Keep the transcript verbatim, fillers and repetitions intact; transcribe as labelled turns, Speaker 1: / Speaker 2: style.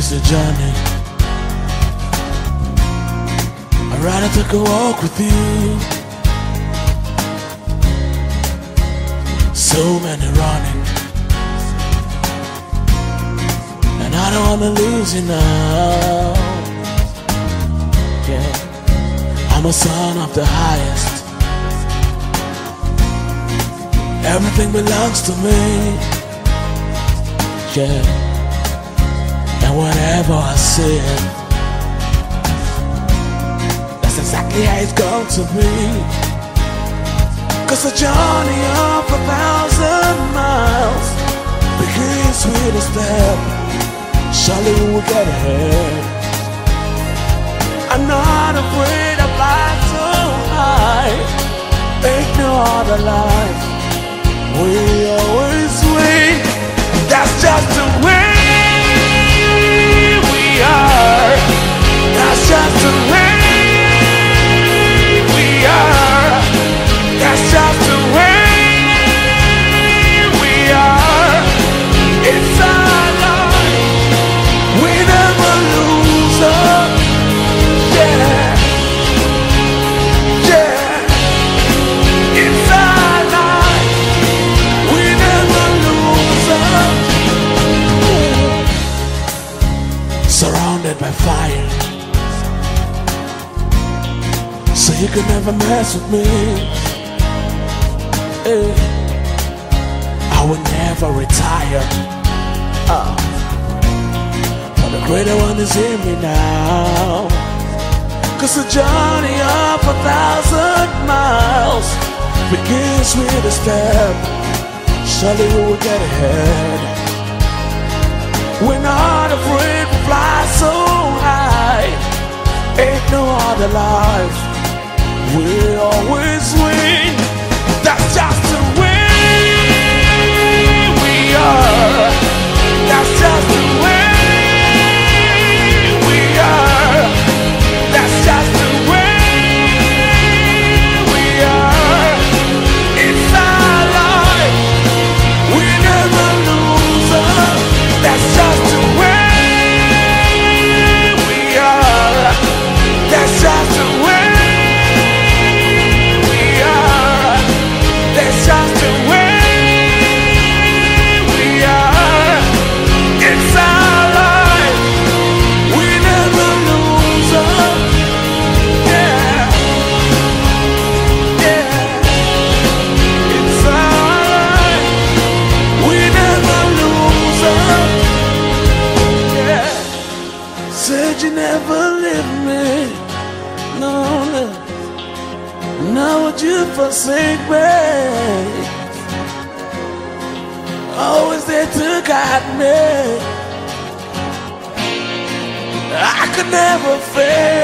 Speaker 1: is a journey. I'd rather take a walk with you. So many running, and I don't wanna lose you now. Yeah, I'm a son of the highest. Everything belongs to me. Yeah, and whenever I see it, that's exactly how it's going to be. Cause a journey of a thousand miles begins with a step. Surely we will get ahead. I'm not afraid to fly so high. Ain't no other life. We always win. That's just the way we are. That's just the way we are. That's just the way we are. It's our life. We never lose up. Yeah, yeah. It's our life. We never lose up. Surrounded by fire, so you can never mess with me. I will never retire. uh, But the greater one is in me now. Cause the journey of a thousand miles begins with a step. Surely we will get ahead. We're not afraid to fly so high. Ain't no other life. We always win. That's just the way we are. That's just the way we are. That's just the way we are. It's our life. We never lose up. That's just the way we are. That's just the way. That's just the way we are. It's our life. We never lose up. Yeah, yeah. It's our life. We never lose up. Yeah. Said you never leave me. No, no. Now would you forsake me? Always there to guide me. I could never fail.